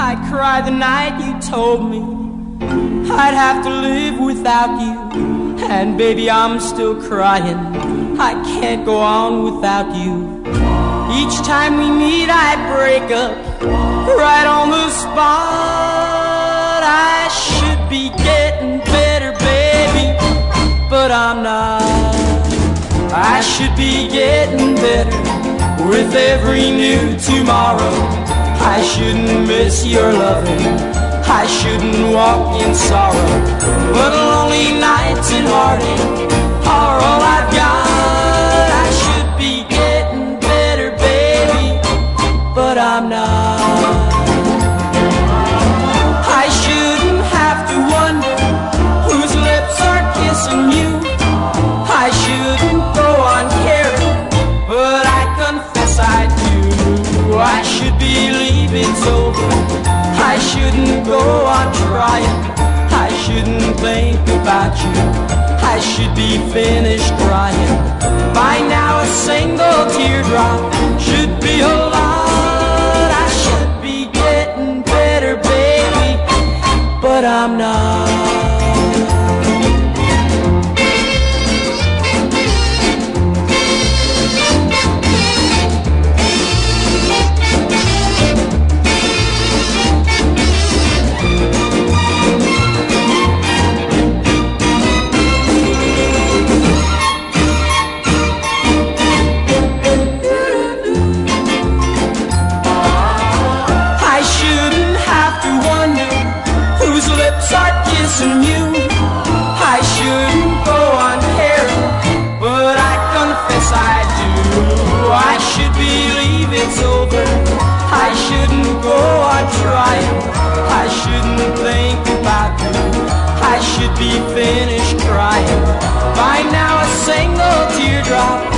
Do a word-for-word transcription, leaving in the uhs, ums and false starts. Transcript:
I cried the night you told me I'd have to live without you. And baby, I'm still crying, I can't go on without you. Each time we meet I break up right on the spot. I should be getting better, baby, but I'm not. I should be getting better with every new tomorrow. I shouldn't miss your loving, I shouldn't walk in sorrow. But lonely nights and heartache are all I've got. I should be getting better, baby, but I'm not. I shouldn't have to wonder whose lips are kissing you. I shouldn't go on caring, but I confess I do. I should believe it's over, I shouldn't go on trying, I shouldn't think about you, I should be finished crying. By now a single teardrop should be a lot. I should be getting better, baby, but I'm not. You. I shouldn't go on caring, but I confess I do. I should believe it's over, I shouldn't go on trying, I shouldn't think about you, I should be finished crying. By now a single teardrop